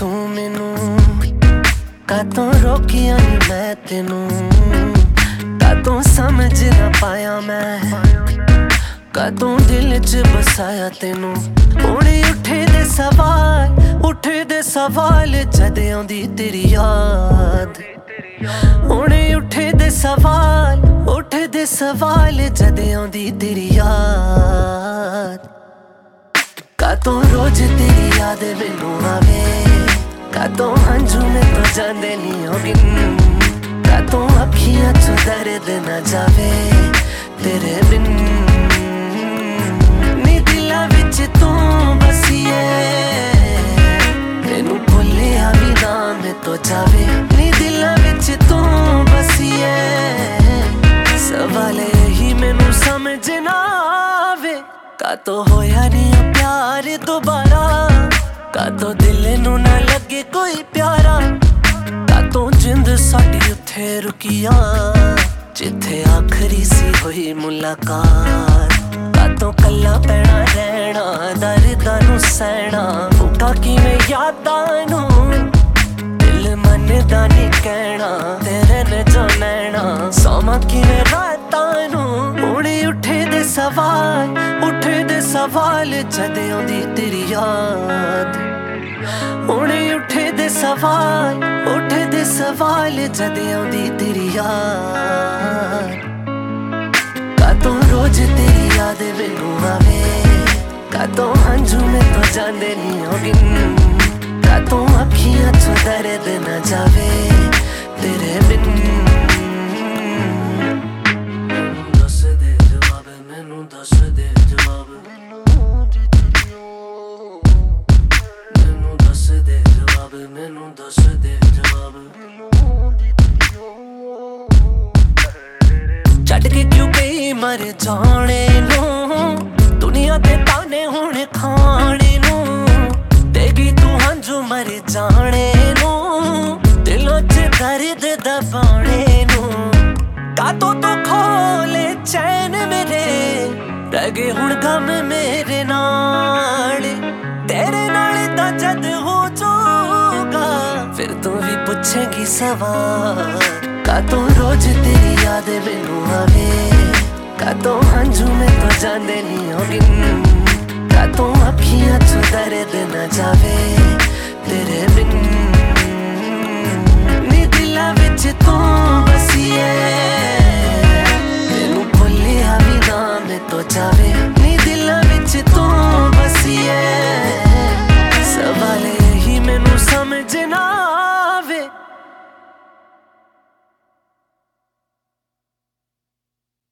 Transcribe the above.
तू मैनू कातों रोकिया नी मैं तेनू कातों समझ ना पाया मैं कातों दिल च बसाया तेनू हुणे उठे दे सवाल जद आउंदी तेरी याद हुणे उठे दे सवाल जद आउंदी तेरी याद कातों रोज तेरी याद मैनू आवे कातों हंझू में तो जांदे नी होगिन कातों अखियां चों दर्द ना जावे तेरे बिन नी दिलां विच तू बसीए मैनू भुलिया भी ना मैं तो जावे नी दिलां विच तू बसीए सवाल यही मैनू समझ ना आवे कातों होया नी प्यार दोबारा कातों दिल नू ना लगे कोई प्यारा कातों जिंद साडी उत्थे रुकिया जिथे आखरी सी हुई मुलाकात कातों कल्ला पैना रहना दर्दां नू सहना भुखा किवें यादां नू दिल मनदा नी कहना तेरे ने जो नैना सोमा किवें रातां नू हुणे उठे दे सवाल जद आउंदी तेरी याद हुणे उठे दे सवाल जद आउंदी तेरी याद कातों रोज तेरी याद मैनू आवे कातों हंझू में तो जांदे नी होगिन कातों अखियां चों दर्द ना जावे तेरे बिन दस दे जवाब मैनू दस दे जवाब मैनू दस दे जवाब छड्ड के क्यों गई मर जाने नू दुनिया दे ताने हुण खाने नू देगी तू हंझू मर जाने नू दिलों च दर्द दबाने नू कातों तो खोले चैन मेरे रह गए हुण गम मेरे नाल तेरे नाल दा जद हो जाऊगा फिर तू भी पूछेगी सवाल कातों रोज तेरी याद मैनू आवे कातों हंझू में तो जांदे नी होगिन कातों अखियां चों दर्द ना जावे